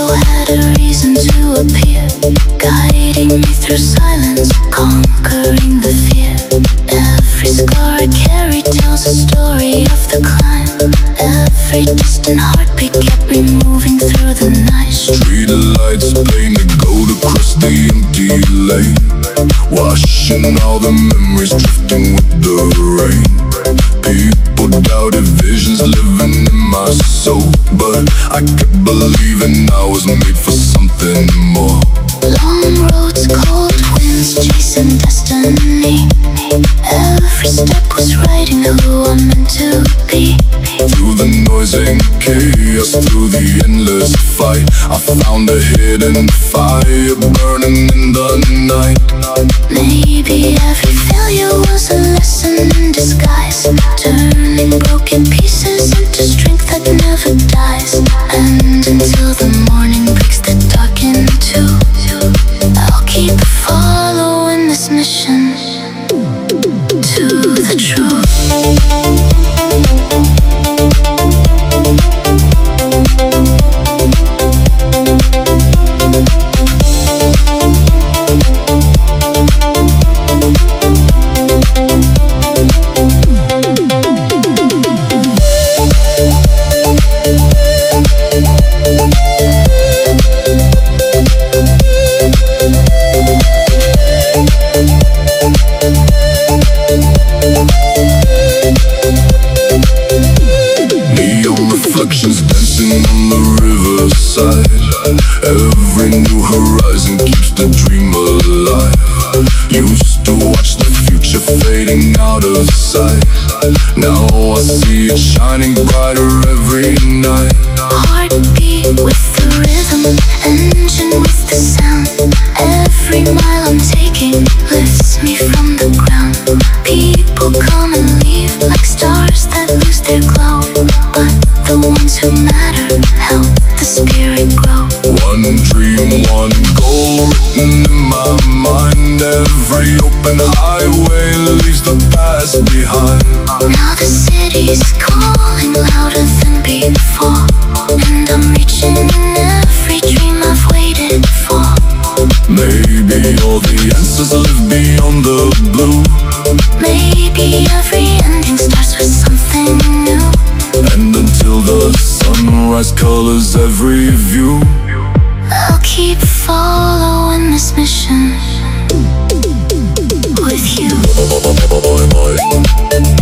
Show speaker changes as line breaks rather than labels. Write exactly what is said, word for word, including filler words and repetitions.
had a reason to appear, guiding me through silence, conquering the fear. Every scar I carry tells a story of the climb. Every distant heartbeat kept me moving through the night.
Street lights painted gold across the empty lane, washing all the memories, drifting with the rain. People doubted visions living in my soul, but I kept believing I was made for something more.
Long roads, cold winds, chasing destiny. Every step was writing who I'm meant to be.
Through the noise and chaos, through the endless fight, I found a hidden fire burning in the night.
Maybe every failure was a lesson in disguise, turning broken pieces into strength that never dies. And until the morning breaks the dark in two, I'll keep following this mission to the truth.
Reflections dancing on the riverside. Every new horizon keeps the dream alive. Used to watch the future fading out of sight. Now I see it shining brighter every night.
Heartbeat with the rhythm, engine with the sound. Every mile I'm taking lifts me from the ground. People come and leave like stars that lose their glow, but the ones who matter help the spirit grow.
One dream, one goal written in my mind. Every open highway leaves the past behind.
Now the city's calling louder than before, and I'm reaching in every dream I've waited for.
Maybe all the answers live beyond the blue.
Maybe every ending starts with something new.
And until the sunrise colors every view,
I'll keep following this mission with you.